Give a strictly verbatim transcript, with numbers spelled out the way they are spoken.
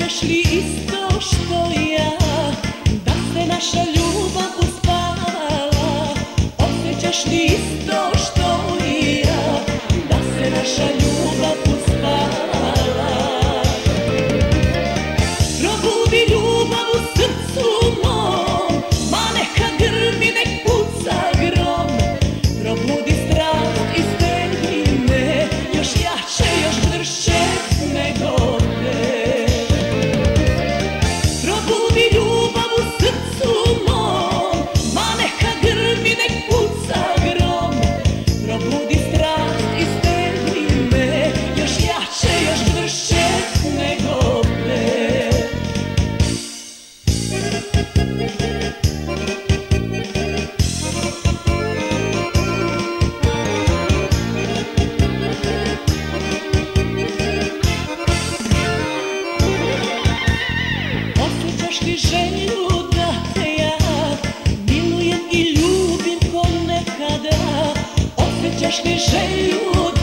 Osjećaš li isto što ja, da se naša ljubav uspavala? Osjećaš li isto što i ja, da se naša ljubav uspavala? Probudi ljubav u srcu mom, ma neka grmi, nek puca grom. Probudi strast i stegni me, još jače, još čvršće nego te. Probudi ljubav u srcu mom, ma neka grmi, nek puca grom. Probudi strast i stegni me, još jače, još čvršće nego te. Osjećaš li želju da te ja milujem i ljubim ko nekada? Osjećaš li želju